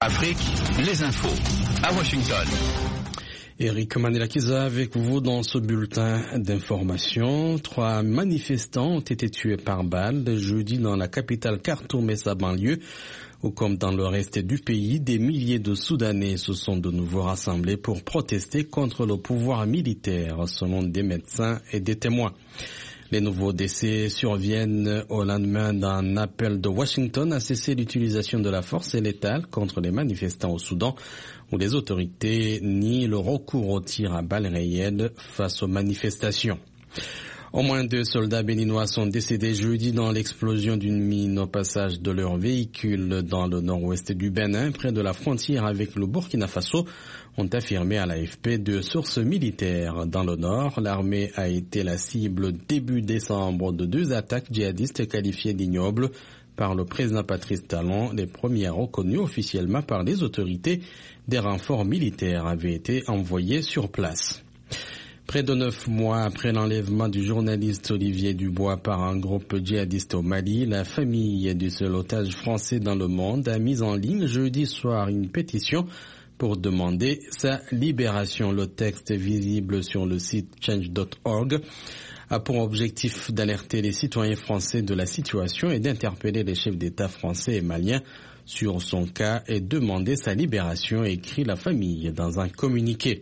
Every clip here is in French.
Afrique, les infos à Washington. Eric Manilakiza avec vous dans ce bulletin d'information. 3 manifestants ont été tués par balle jeudi dans la capitale Khartoum et sa banlieue. Ou comme dans le reste du pays, des milliers de Soudanais se sont de nouveau rassemblés pour protester contre le pouvoir militaire, selon des médecins et des témoins. Les nouveaux décès surviennent au lendemain d'un appel de Washington à cesser l'utilisation de la force létale contre les manifestants au Soudan, où les autorités nient le recours au tir à balles réelles face aux manifestations. Au moins 2 soldats béninois sont décédés jeudi dans l'explosion d'une mine au passage de leur véhicule dans le nord-ouest du Bénin, près de la frontière avec le Burkina Faso, ont affirmé à l'AFP 2 sources militaires. Dans le nord, l'armée a été la cible début décembre de 2 attaques djihadistes qualifiées d'ignobles par le président Patrice Talon, les premières reconnues officiellement par les autorités. Des renforts militaires avaient été envoyés sur place. Près de 9 mois après l'enlèvement du journaliste Olivier Dubois par un groupe djihadiste au Mali, la famille du seul otage français dans le monde a mis en ligne jeudi soir une pétition pour demander sa libération. Le texte visible sur le site change.org a pour objectif d'alerter les citoyens français de la situation et d'interpeller les chefs d'État français et maliens sur son cas et demander sa libération, écrit la famille dans un communiqué.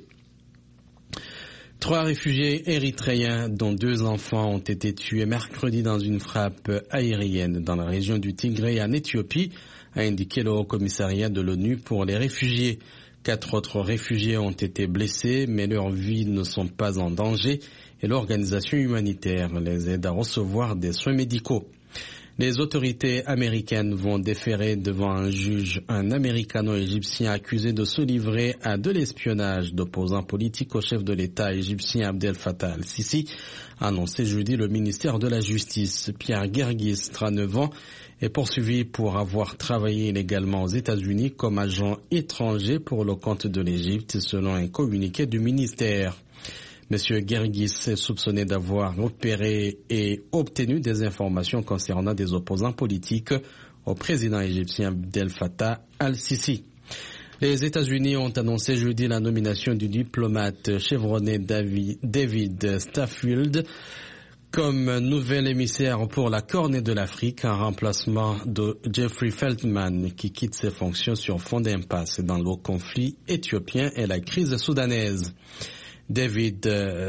3 réfugiés érythréens, dont 2 enfants, ont été tués mercredi dans une frappe aérienne dans la région du Tigré en Éthiopie, a indiqué le Haut-Commissariat de l'ONU pour les réfugiés. 4 autres réfugiés ont été blessés, mais leurs vies ne sont pas en danger et l'organisation humanitaire les aide à recevoir des soins médicaux. Les autorités américaines vont déférer devant un juge un américano-égyptien accusé de se livrer à de l'espionnage d'opposants politiques au chef de l'État égyptien Abdel Fattah al-Sisi, a annoncé jeudi le ministère de la Justice. Pierre Gergis, 39 ans, est poursuivi pour avoir travaillé illégalement aux États-Unis comme agent étranger pour le compte de l'Égypte, selon un communiqué du ministère. Monsieur Gergis est soupçonné d'avoir opéré et obtenu des informations concernant des opposants politiques au président égyptien Abdel Fattah al-Sisi. Les États-Unis ont annoncé jeudi la nomination du diplomate chevronné David Staffield comme nouvel émissaire pour la Corne de l'Afrique, en remplacement de Jeffrey Feltman, qui quitte ses fonctions sur fond d'impasse dans le conflit éthiopien et la crise soudanaise. David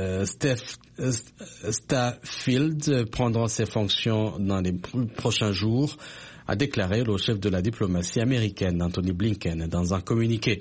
Staffield prendra ses fonctions dans les prochains jours, a déclaré le chef de la diplomatie américaine, Anthony Blinken, dans un communiqué.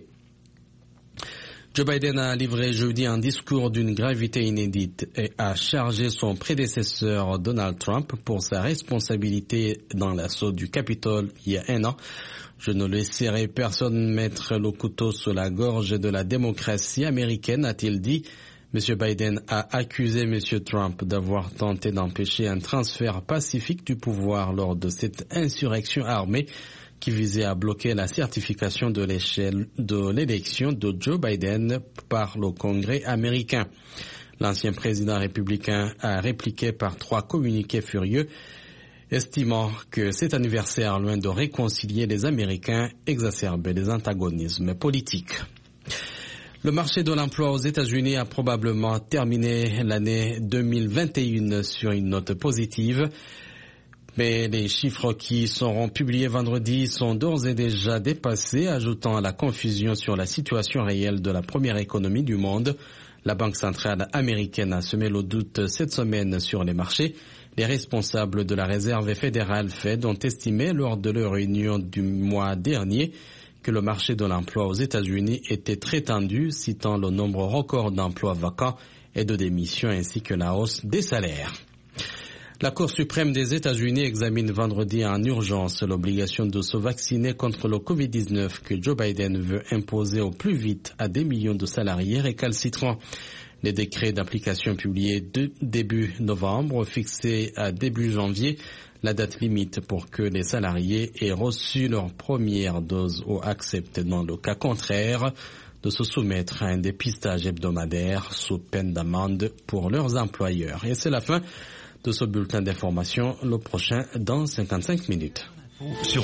Joe Biden a livré jeudi un discours d'une gravité inédite et a chargé son prédécesseur Donald Trump pour sa responsabilité dans l'assaut du Capitole il y a 1 an. Je ne laisserai personne mettre le couteau sous la gorge de la démocratie américaine, a-t-il dit. M. Biden a accusé M. Trump d'avoir tenté d'empêcher un transfert pacifique du pouvoir lors de cette insurrection armée qui visait à bloquer la certification de l'élection de Joe Biden par le Congrès américain. L'ancien président républicain a répliqué par 3 communiqués furieux, estimant que cet anniversaire, loin de réconcilier les Américains, exacerbait les antagonismes politiques. Le marché de l'emploi aux États-Unis a probablement terminé l'année 2021 sur une note positive, mais les chiffres qui seront publiés vendredi sont d'ores et déjà dépassés, ajoutant à la confusion sur la situation réelle de la première économie du monde. La Banque centrale américaine a semé le doute cette semaine sur les marchés. Les responsables de la Réserve fédérale Fed ont estimé lors de leur réunion du mois dernier que le marché de l'emploi aux États-Unis était très tendu, citant le nombre record d'emplois vacants et de démissions ainsi que la hausse des salaires. La Cour suprême des États-Unis examine vendredi en urgence l'obligation de se vacciner contre le Covid-19 que Joe Biden veut imposer au plus vite à des millions de salariés récalcitrants. Les décrets d'application publiés début novembre, fixés à début janvier, la date limite pour que les salariés aient reçu leur première dose ou acceptent dans le cas contraire de se soumettre à un dépistage hebdomadaire sous peine d'amende pour leurs employeurs. Et c'est la fin de ce bulletin d'information, le prochain dans 55 minutes. Sur